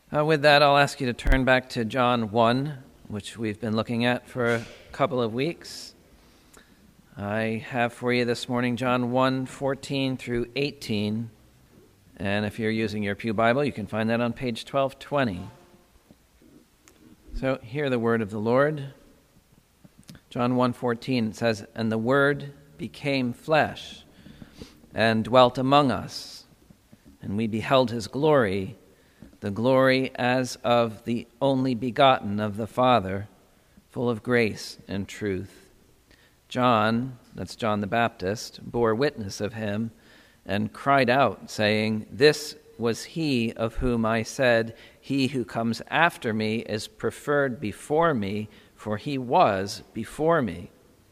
With that, I'll ask you to turn back to John 1, which we've been looking at for a couple of weeks. I have for you this morning John 1, 14 through 18. And if you're using your Pew Bible, you can find that on page 1220. So hear the word of the Lord. John 1:14 says, "And the Word became flesh and dwelt among us, and we beheld his glory, the glory as of the only begotten of the Father, full of grace and truth. John," that's John the Baptist, "bore witness of him and cried out, saying, 'This was he of whom I said, he who comes after me is preferred before me, for he was before me.'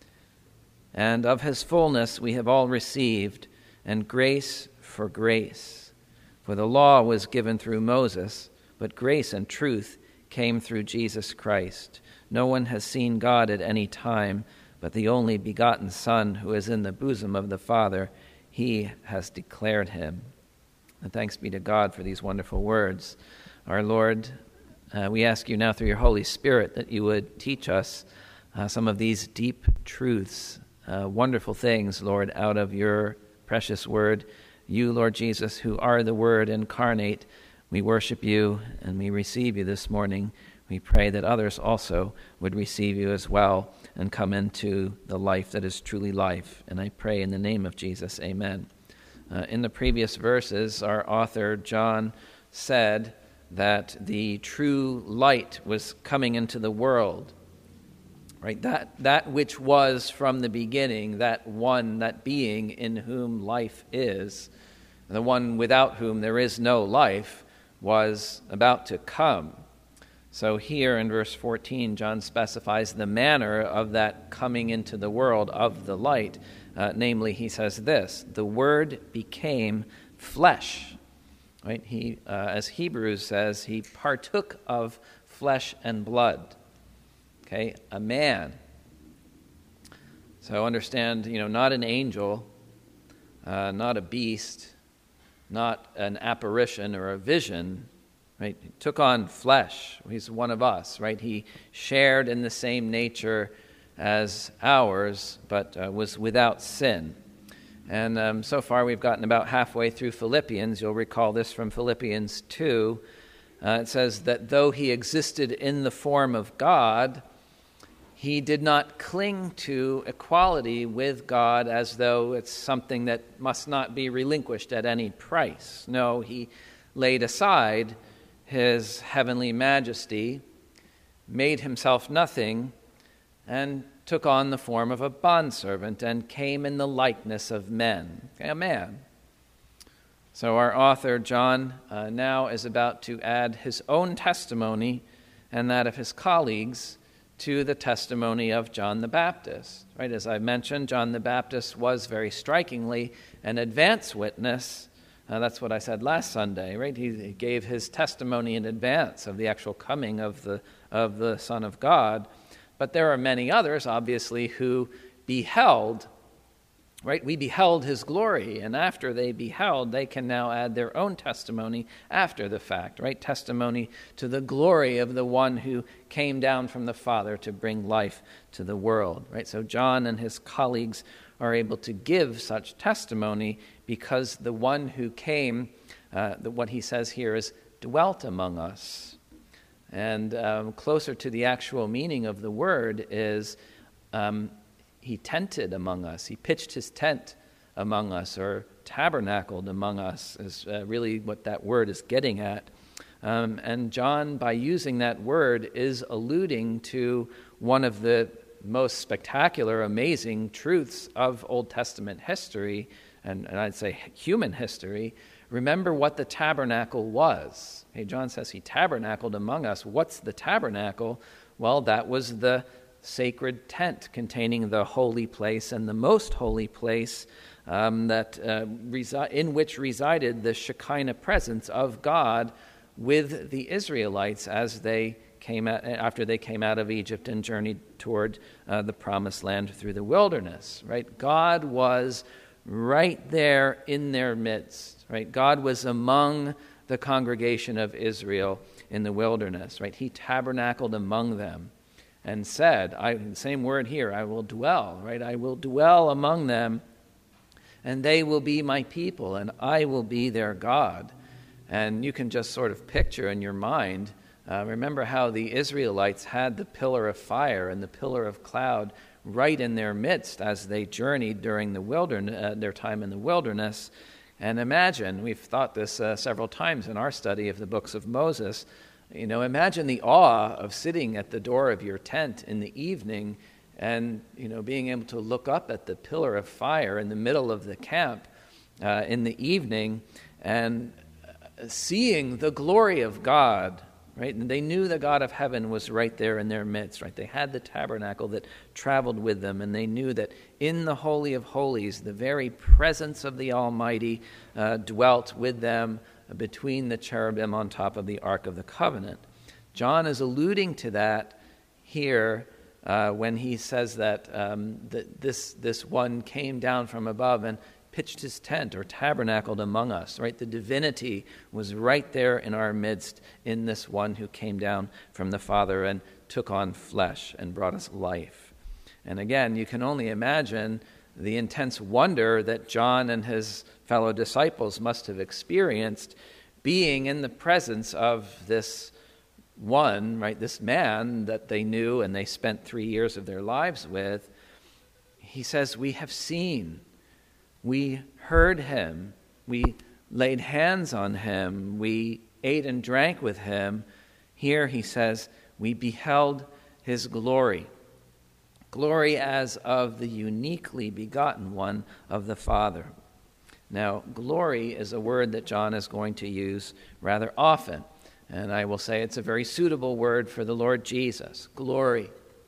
And of his fullness we have all received, and grace for grace. For the law was given through Moses, but grace and truth came through Jesus Christ. No one has seen God at any time, but the only begotten Son who is in the bosom of the Father, he has declared him." And thanks be to God for these wonderful words. Our Lord, we ask you now through your Holy Spirit that you would teach us some of these deep truths, wonderful things, Lord, out of your precious word. You, Lord Jesus, who are the Word incarnate, we worship you and we receive you this morning. We pray that others also would receive you as well and come into the life that is truly life. And I pray in the name of Jesus, amen. In the previous verses, our author, John, said that the true light was coming into the world. Right? That which was from the beginning, that one, that being in whom life is, the one without whom there is no life, was about to come. So here in verse 14, John specifies the manner of that coming into the world of the light. Namely, he says this, "The Word became flesh." Right? He, as Hebrews says, he partook of flesh and blood. Okay, a man. So understand, not an angel, not a beast, not an apparition or a vision, right? He took on flesh. He's one of us, right? He shared in the same nature as ours, but was without sin. And so far we've gotten about halfway through Philippians. You'll recall this from Philippians 2. It says that though he existed in the form of God, he did not cling to equality with God as though it's something that must not be relinquished at any price. No, he laid aside his heavenly majesty, made himself nothing, and took on the form of a bondservant and came in the likeness of men. A man. So our author, John, now is about to add his own testimony and that of his colleagues to the testimony of John the Baptist. Right? As I mentioned, John the Baptist was very strikingly an advance witness. That's what I said last Sunday, right? He gave his testimony in advance of the actual coming of the Son of God. But there are many others, obviously, who beheld, right? We beheld his glory, and after they beheld, they can now add their own testimony after the fact, right? Testimony to the glory of the one who came down from the Father to bring life to the world, right? So John and his colleagues are able to give such testimony because the one who came, what he says here is, dwelt among us. And closer to the actual meaning of the word is he tented among us. He pitched his tent among us, or tabernacled among us, is really what that word is getting at. And John, by using that word, is alluding to one of the most spectacular, amazing truths of Old Testament history, and I'd say human history. Remember what the tabernacle was. Hey, John says he tabernacled among us. What's the tabernacle? Well, that was the sacred tent containing the holy place and the most holy place in which resided the Shekinah presence of God with the Israelites as they after they came out of Egypt and journeyed toward the promised land through the wilderness. Right? God was right there in their midst. Right? God was among the congregation of Israel in the wilderness, right? He tabernacled among them and said, same word here, I will dwell, right? I will dwell among them, and they will be my people, and I will be their God. And you can just sort of picture in your mind, remember how the Israelites had the pillar of fire and the pillar of cloud right in their midst as they journeyed during the wilderness, their time in the wilderness. And imagine, we've thought this several times in our study of the books of Moses, imagine the awe of sitting at the door of your tent in the evening and, being able to look up at the pillar of fire in the middle of the camp in the evening and seeing the glory of God, right? And they knew the God of heaven was right there in their midst, right? They had the tabernacle that traveled with them, and they knew that in the Holy of Holies, the very presence of the Almighty dwelt with them between the cherubim on top of the Ark of the Covenant. John is alluding to that here when he says that this one came down from above and pitched his tent or tabernacled among us, right? The divinity was right there in our midst in this one who came down from the Father and took on flesh and brought us life. And again, you can only imagine the intense wonder that John and his fellow disciples must have experienced being in the presence of this one, right, this man that they knew and they spent 3 years of their lives with. He says, we have seen, we heard him, we laid hands on him, we ate and drank with him. Here he says, we beheld his glory. Glory as of the uniquely begotten one of the Father. Now, glory is a word that John is going to use rather often. And I will say it's a very suitable word for the Lord Jesus, glory.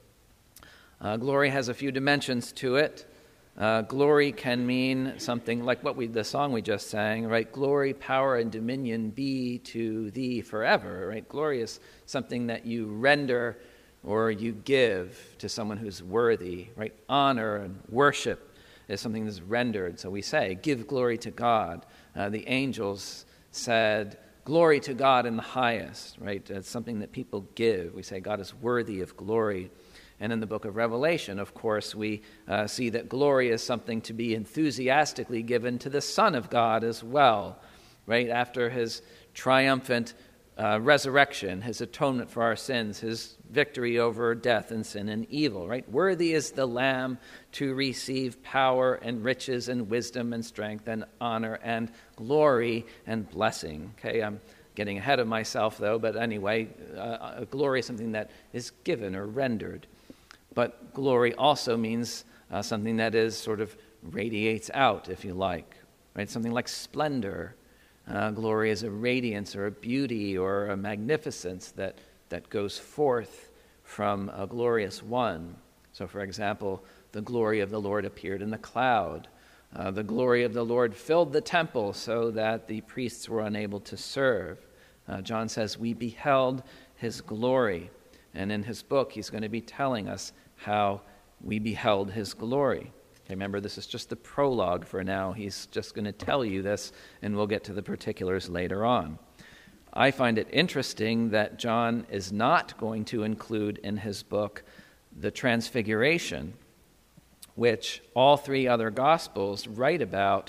Glory has a few dimensions to it. Glory can mean something like the song we just sang, right? Glory, power, and dominion be to thee forever, right? Glory is something that you render or you give to someone who's worthy, right? Honor and worship is something that's rendered. So we say, give glory to God. The angels said, glory to God in the highest, right? It's something that people give. We say God is worthy of glory. And in the book of Revelation, of course, we see that glory is something to be enthusiastically given to the Son of God as well, right? After his triumphant resurrection, his atonement for our sins, his victory over death and sin and evil, right? Worthy is the Lamb to receive power and riches and wisdom and strength and honor and glory and blessing. Okay, I'm getting ahead of myself though, but anyway, glory is something that is given or rendered. But glory also means something that is sort of radiates out, if you like, right? Something like splendor. Glory is a radiance or a beauty or a magnificence that goes forth from a glorious one. So, for example, the glory of the Lord appeared in the cloud. The glory of the Lord filled the temple so that the priests were unable to serve. John says, we beheld his glory. And in his book, he's going to be telling us how we beheld his glory. Okay, remember, this is just the prologue for now. He's just going to tell you this, and we'll get to the particulars later on. I find it interesting that John is not going to include in his book the Transfiguration, which all three other Gospels write about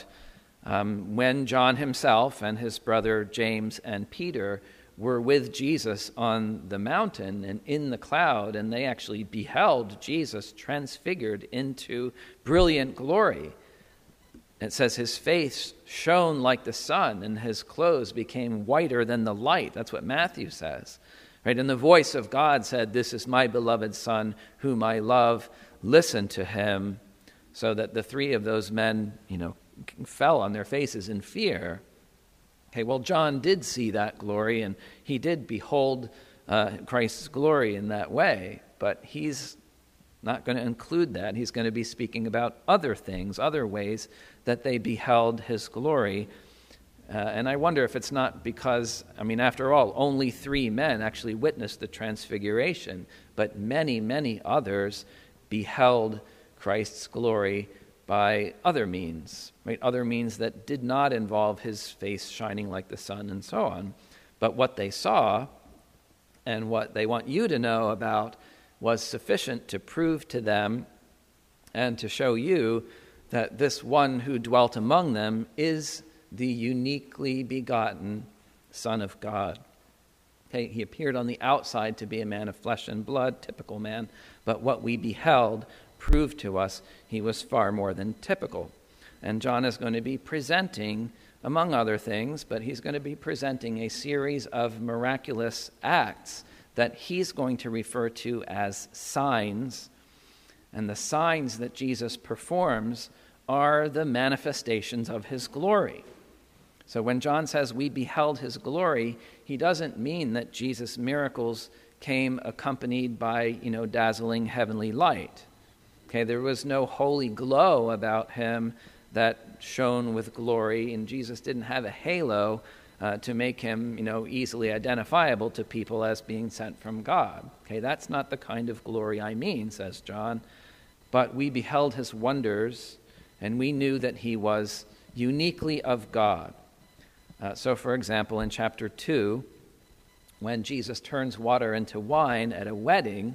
when John himself and his brother James and Peter were with Jesus on the mountain and in the cloud, and they actually beheld Jesus transfigured into brilliant glory. It says his face shone like the sun, and his clothes became whiter than the light. That's what Matthew says. Right? And the voice of God said, this is my beloved Son, whom I love. Listen to him. So that the three of those men, fell on their faces in fear. Okay, well, John did see that glory, and he did behold Christ's glory in that way, but he's not going to include that. He's going to be speaking about other things, other ways that they beheld his glory. And I wonder if it's not because, after all, only 3 men actually witnessed the transfiguration, but many, many others beheld Christ's glory by other means, right? Other means that did not involve his face shining like the sun and so on. But what they saw and what they want you to know about was sufficient to prove to them and to show you that this one who dwelt among them is the uniquely begotten Son of God. Okay, he appeared on the outside to be a man of flesh and blood, typical man, but what we beheld proved to us he was far more than typical. And John is going to be presenting, among other things, but he's going to be presenting a series of miraculous acts that he's going to refer to as signs. And the signs that Jesus performs are the manifestations of his glory. So when John says we beheld his glory, he doesn't mean that Jesus' miracles came accompanied by, dazzling heavenly light. Okay, there was no holy glow about him that shone with glory, and Jesus didn't have a halo to make him, easily identifiable to people as being sent from God. Okay, that's not the kind of glory I mean, says John. But we beheld his wonders, and we knew that he was uniquely of God. So, for example, in chapter 2, when Jesus turns water into wine at a wedding,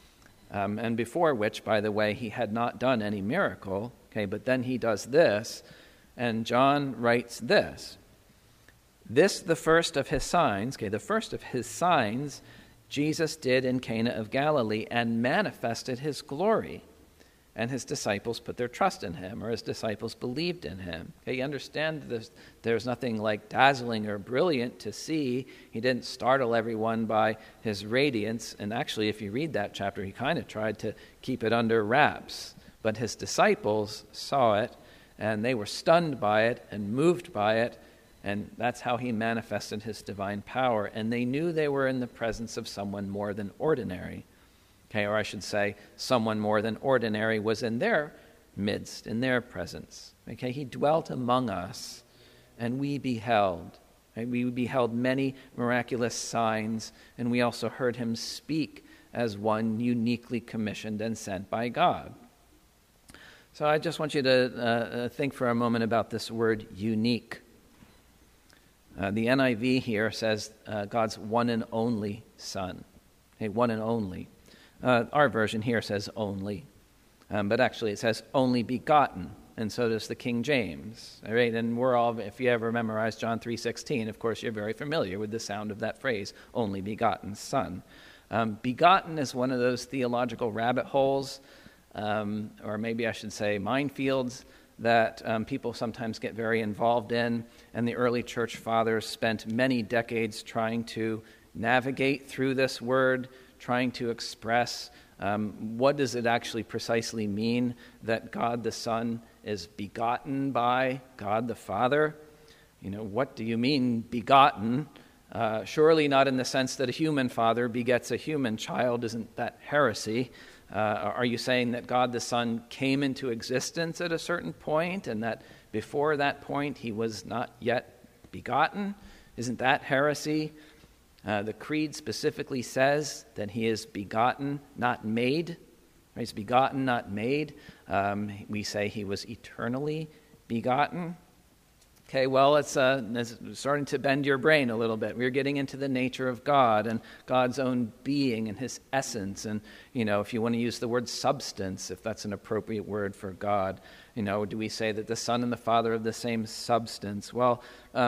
and before which, by the way, he had not done any miracle, okay, but then he does this, and John writes this. This, the first of his signs, okay, the first of his signs, Jesus did in Cana of Galilee and manifested his glory. And his disciples put their trust in him, or his disciples believed in him. Okay, you understand this, there's nothing like dazzling or brilliant to see. He didn't startle everyone by his radiance. And actually, if you read that chapter, he kind of tried to keep it under wraps. But his disciples saw it, and they were stunned by it and moved by it. And that's how he manifested his divine power. And they knew they were in the presence of someone more than ordinary. Okay, or I should say, someone more than ordinary was in their midst, in their presence. Okay, he dwelt among us, and we beheld. Okay? We beheld many miraculous signs, and we also heard him speak as one uniquely commissioned and sent by God. So I just want you to think for a moment about this word unique. The NIV here says God's one and only Son. Okay, one and only. Our version here says only, but actually it says only begotten, and so does the King James. All right, and we're all, if you ever memorized John 3:16, of course you're very familiar with the sound of that phrase, only begotten Son. Begotten is one of those theological rabbit holes, or maybe I should say minefields, that people sometimes get very involved in, and the early church fathers spent many decades trying to navigate through this word, trying to express what does it actually precisely mean that God the Son is begotten by God the Father. What do you mean begotten? Surely not in the sense that a human father begets a human child. Isn't that heresy? Are you saying that God the Son came into existence at a certain point and that before that point he was not yet begotten? Isn't that heresy? The Creed specifically says that he is begotten, not made. He's begotten, not made. We say he was eternally begotten. Okay, well, it's starting to bend your brain a little bit. We're getting into the nature of God and God's own being and his essence. And, if you want to use the word substance, if that's an appropriate word for God, do we say that the Son and the Father are the same substance? Well,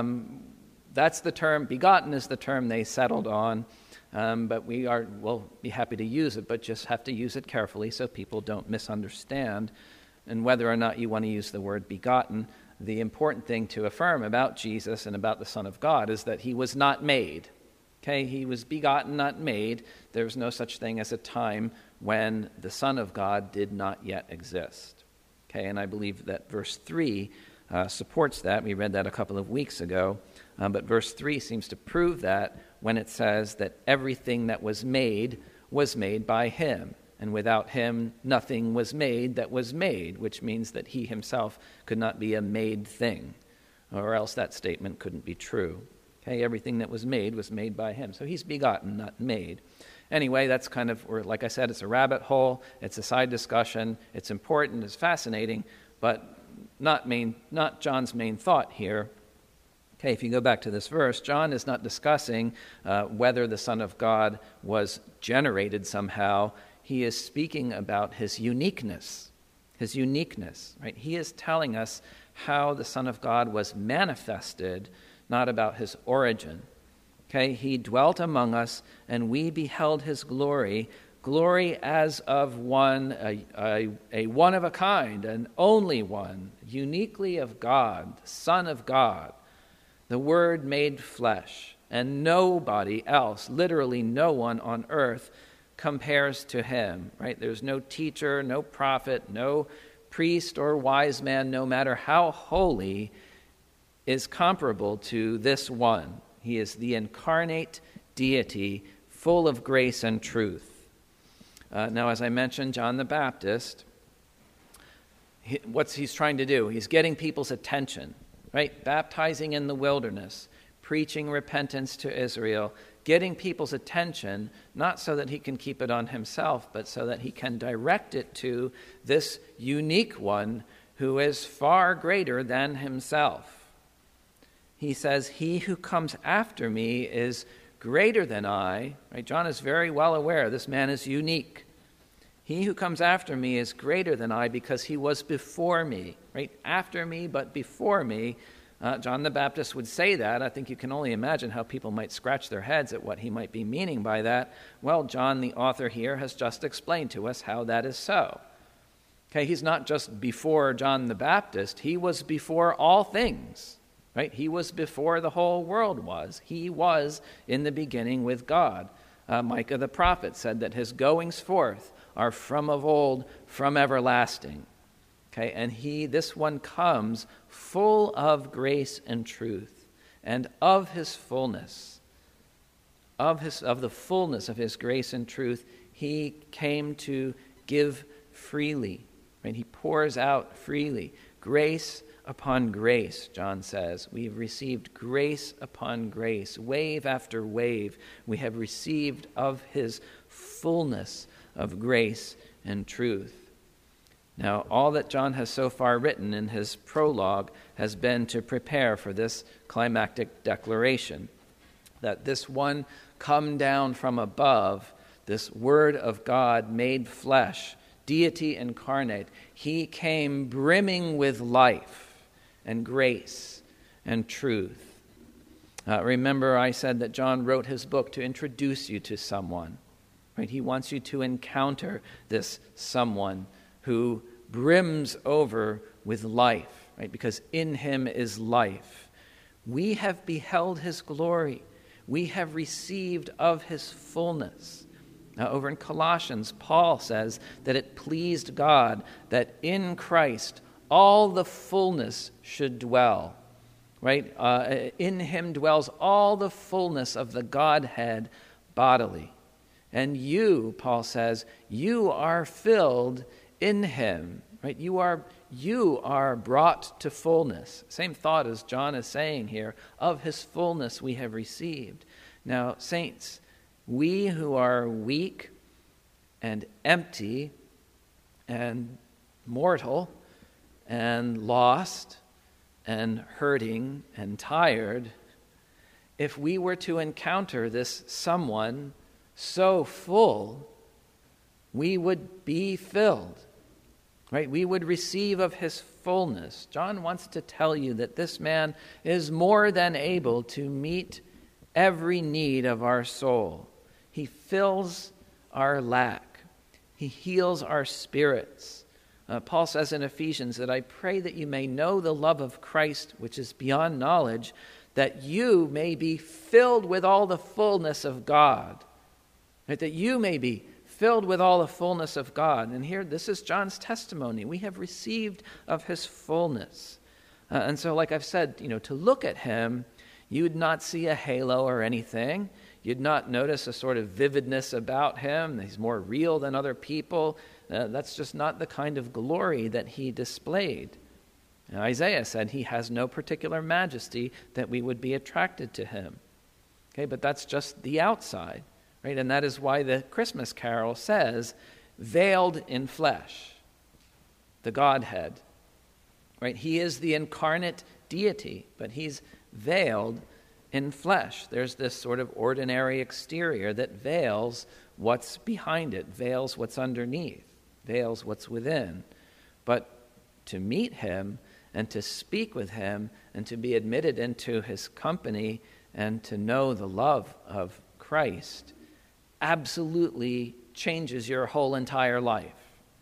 that's the term. Begotten is the term they settled on, but we'll be happy to use it, but just have to use it carefully so people don't misunderstand. And whether or not you want to use the word begotten, the important thing to affirm about Jesus and about the Son of God is that he was not made. Okay, he was begotten, not made. There was no such thing as a time when the Son of God did not yet exist. Okay, and I believe that verse 3 supports that. We read that a couple of weeks ago. But verse 3 seems to prove that when it says that everything that was made by him. And without him, nothing was made that was made, which means that he himself could not be a made thing, or else that statement couldn't be true. Okay, everything that was made by him. So he's begotten, not made. Anyway, that's kind of, or like I said, it's a rabbit hole. It's a side discussion. It's important. It's fascinating. but not John's main thought here. Okay, if you go back to this verse, John is not discussing whether the Son of God was generated somehow. He is speaking about his uniqueness, right? He is telling us how the Son of God was manifested, not about his origin. Okay, he dwelt among us, and we beheld his glory as of one, a one of a kind, an only one, uniquely of God, the Son of God, the Word made flesh, and nobody else, literally no one on earth, compares to him, right? There's no teacher, no prophet, no priest or wise man, no matter how holy, is comparable to this one. He is the incarnate deity, full of grace and truth. Now, as I mentioned, John the Baptist, what's he's trying to do? He's getting people's attention, right? Baptizing in the wilderness, preaching repentance to Israel, getting people's attention, not so that he can keep it on himself, but so that he can direct it to this unique one who is far greater than himself. He says, "He who comes after me is greater than I." Right? John is very well aware this man is unique. "He who comes after me is greater than I because he was before me." Right? After me, but before me. John the Baptist would say that. I think you can only imagine how people might scratch their heads at what he might be meaning by that. Well, John, the author here, has just explained to us how that is so. Okay, he's not just before John the Baptist. He was before all things, right? He was before the whole world was. He was in the beginning with God. Micah the prophet said that his goings forth are from of old, from everlasting. Okay, and this one comes full of grace and truth, and of his fullness, of the fullness of his grace and truth, he came to give freely. Right? He pours out freely. Grace upon grace, John says. We've received grace upon grace, wave after wave. We have received of his fullness of grace and truth. Now, all that John has so far written in his prologue has been to prepare for this climactic declaration, that this one come down from above, this Word of God made flesh, deity incarnate, he came brimming with life and grace and truth. Remember, I said that John wrote his book to introduce you to someone. Right? He wants you to encounter this someone who brims over with life, right? Because in him is life. We have beheld his glory. We have received of his fullness. Now, over in Colossians, Paul says that it pleased God that in Christ all the fullness should dwell, right? In him dwells all the fullness of the Godhead bodily. And you, Paul says, you are filled in him, right? You are brought to fullness. Same thought as John is saying here. Of his fullness we have received. Now, saints, we who are weak and empty and mortal and lost and hurting and tired, if we were to encounter this someone so full, we would be filled. Right? We would receive of his fullness. John wants to tell you that this man is more than able to meet every need of our soul. He fills our lack. He heals our spirits. Paul says in Ephesians that I pray that you may know the love of Christ, which is beyond knowledge, that you may be filled with all the fullness of God. Right? That you may be filled with all the fullness of God. And here, this is John's testimony. We have received of his fullness. And so, like I've said, to look at him, you would not see a halo or anything. You'd not notice a sort of vividness about him. He's more real than other people. That's just not the kind of glory that he displayed. Now, Isaiah said he has no particular majesty that we would be attracted to him. Okay, but that's just the outside. Right? And that is why the Christmas carol says, veiled in flesh, the Godhead, right? He is the incarnate deity, but he's veiled in flesh. There's this sort of ordinary exterior that veils what's behind it, veils what's underneath, veils what's within. But to meet him and to speak with him and to be admitted into his company and to know the love of Christ absolutely changes your whole entire life.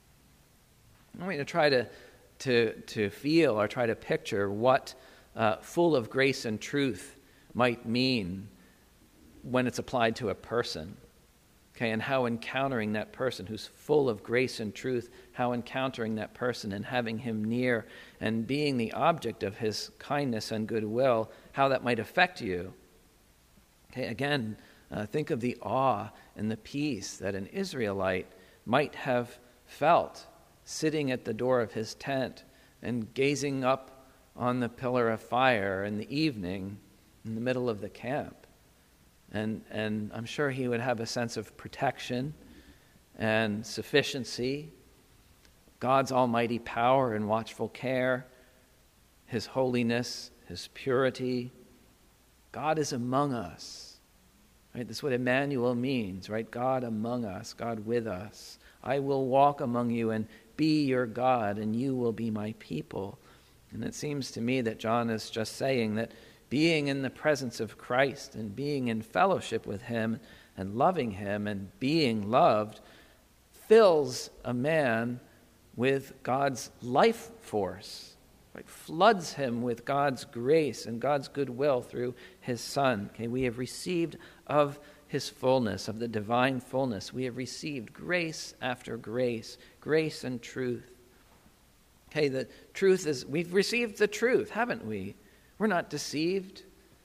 I want you to try to feel or try to picture what full of grace and truth might mean when it's applied to a person. Okay, and how encountering that person who's full of grace and truth, how encountering that person and having him near and being the object of his kindness and goodwill, how that might affect you. Okay, again, think of the awe and the peace that an Israelite might have felt sitting at the door of his tent and gazing up on the pillar of fire in the evening in the middle of the camp. And I'm sure he would have a sense of protection and sufficiency, God's almighty power and watchful care, his holiness, his purity. God is among us. Right? That's what Emmanuel means, right? God among us, God with us. I will walk among you and be your God, and you will be my people. And it seems to me that John is just saying that being in the presence of Christ and being in fellowship with him and loving him and being loved fills a man with God's life force, right? Floods him with God's grace and God's goodwill through his Son. Okay, we have received of his fullness, of the divine fullness. We have received grace after grace, grace and truth. Okay, the truth is, we've received the truth, haven't we? We're not deceived.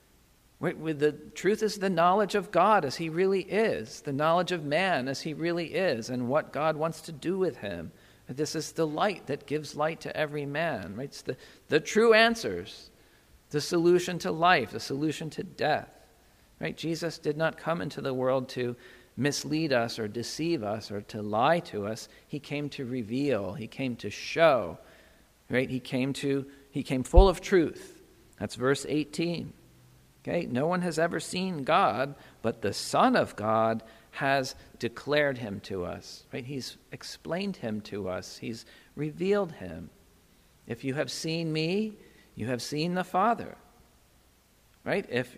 The truth is the knowledge of God as he really is, the knowledge of man as he really is, and what God wants to do with him. This is the light that gives light to every man. Right? It's the true answers, the solution to life, the solution to death. Right? Jesus did not come into the world to mislead us or deceive us or to lie to us. He came to reveal. He came to show. Right? He came full of truth. That's verse 18. Okay, no one has ever seen God, but the Son of God has declared him to us. Right? He's explained him to us. He's revealed him. If you have seen me, you have seen the Father. Right? If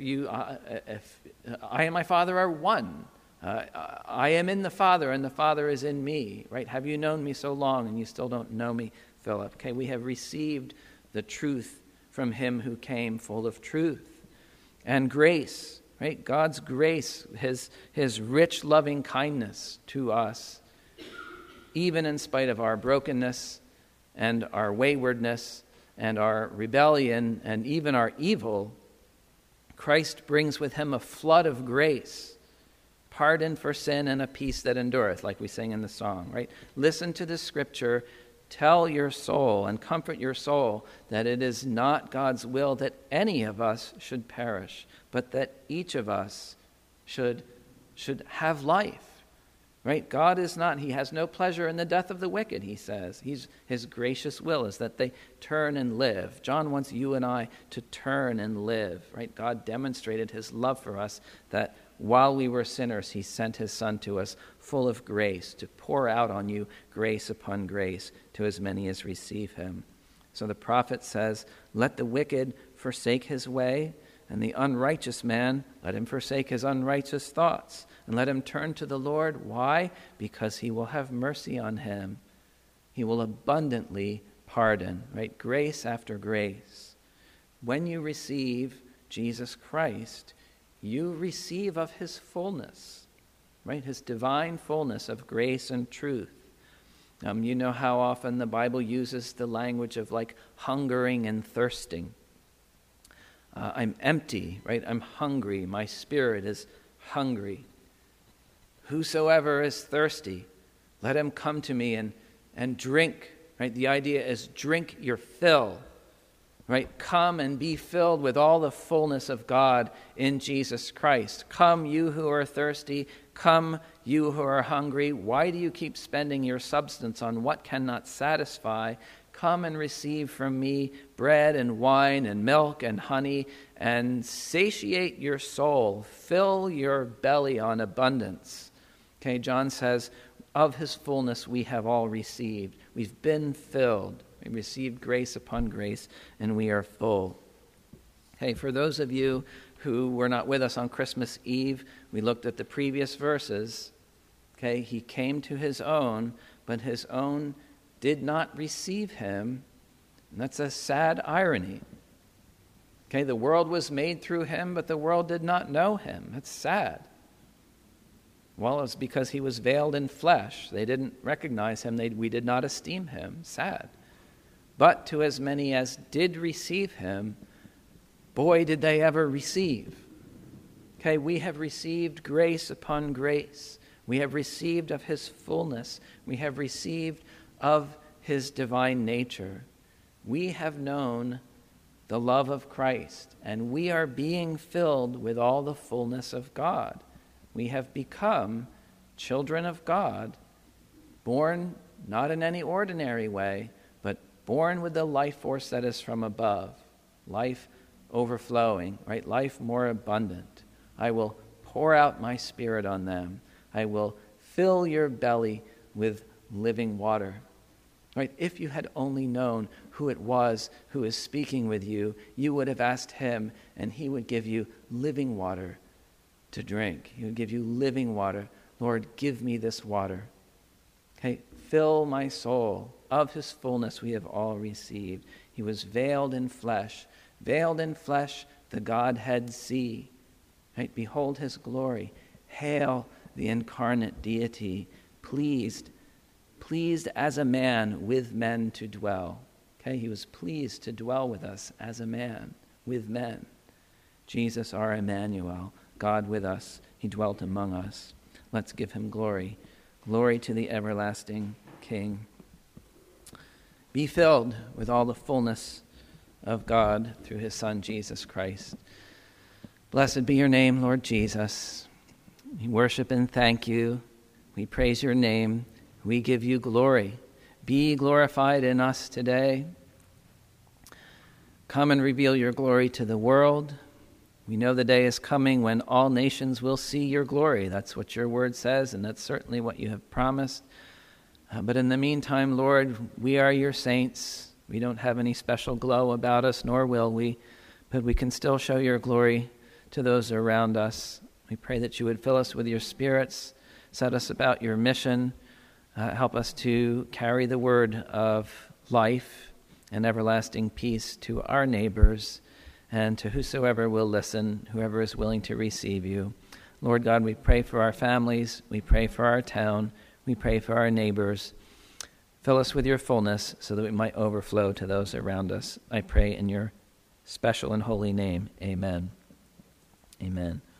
I and my Father are one. I am in the Father, and the Father is in me. Right? Have you known me so long, and you still don't know me, Philip? Okay, we have received the truth from him who came full of truth and grace, right? God's grace, his rich loving kindness to us, even in spite of our brokenness and our waywardness and our rebellion and even our evil. Christ brings with him a flood of grace, pardon for sin and a peace that endureth, like we sing in the song, right? Listen to the scripture. Tell your soul and comfort your soul that it is not God's will that any of us should perish, but that each of us should have life. Right? God is not, he has no pleasure in the death of the wicked, he says. His gracious will is that they turn and live. John wants you and I to turn and live. Right? God demonstrated his love for us that while we were sinners, he sent his Son to us full of grace to pour out on you grace upon grace to as many as receive him. So the prophet says, let the wicked forsake his way, and the unrighteous man, let him forsake his unrighteous thoughts, and let him turn to the Lord. Why? Because he will have mercy on him. He will abundantly pardon, right? Grace after grace. When you receive Jesus Christ, you receive of his fullness, right? His divine fullness of grace and truth. You know how often the Bible uses the language of like hungering and thirsting. I'm empty, right? I'm hungry. My spirit is hungry. Whosoever is thirsty, let him come to me and drink, right? The idea is drink your fill. Right? Come and be filled with all the fullness of God in Jesus Christ. Come, you who are thirsty. Come, you who are hungry. Why do you keep spending your substance on what cannot satisfy? Come and receive from me bread and wine and milk and honey, and satiate your soul. Fill your belly on abundance. Okay, John says, of his fullness we have all received. We've been filled. We received grace upon grace, and we are full. Okay, for those of you who were not with us on Christmas Eve, we looked at the previous verses. Okay, he came to his own, but his own did not receive him. And that's a sad irony. Okay, the world was made through him, but the world did not know him. That's sad. Well, it's because he was veiled in flesh. They didn't recognize him. We did not esteem him. Sad. But to as many as did receive him, boy, did they ever receive. Okay, we have received grace upon grace. We have received of his fullness. We have received of his divine nature. We have known the love of Christ, and we are being filled with all the fullness of God. We have become children of God, born not in any ordinary way, but born with the life force that is from above, life overflowing, right? Life more abundant. I will pour out my Spirit on them. I will fill your belly with living water. Right? If you had only known who it was who is speaking with you, you would have asked him, and he would give you living water to drink. He would give you living water. Lord, give me this water. Okay, fill my soul. Of his fullness we have all received. He was veiled in flesh. Veiled in flesh, the Godhead see. Right? Behold his glory. Hail the incarnate deity, pleased as a man with men to dwell. Okay, he was pleased to dwell with us as a man with men. Jesus, our Emmanuel, God with us, he dwelt among us. Let's give him glory. Glory to the everlasting King. Be filled with all the fullness of God through his Son, Jesus Christ. Blessed be your name, Lord Jesus. We worship and thank you. We praise your name. We give you glory. Be glorified in us today. Come and reveal your glory to the world. We know the day is coming when all nations will see your glory. That's what your word says, and that's certainly what you have promised. But in the meantime, Lord, we are your saints. We don't have any special glow about us, nor will we, but we can still show your glory to those around us. We pray that you would fill us with your spirits, set us about your mission, help us to carry the word of life and everlasting peace to our neighbors and to whosoever will listen, whoever is willing to receive you. Lord God, we pray for our families, we pray for our town, we pray for our neighbors. Fill us with your fullness so that we might overflow to those around us. I pray in your special and holy name. Amen. Amen.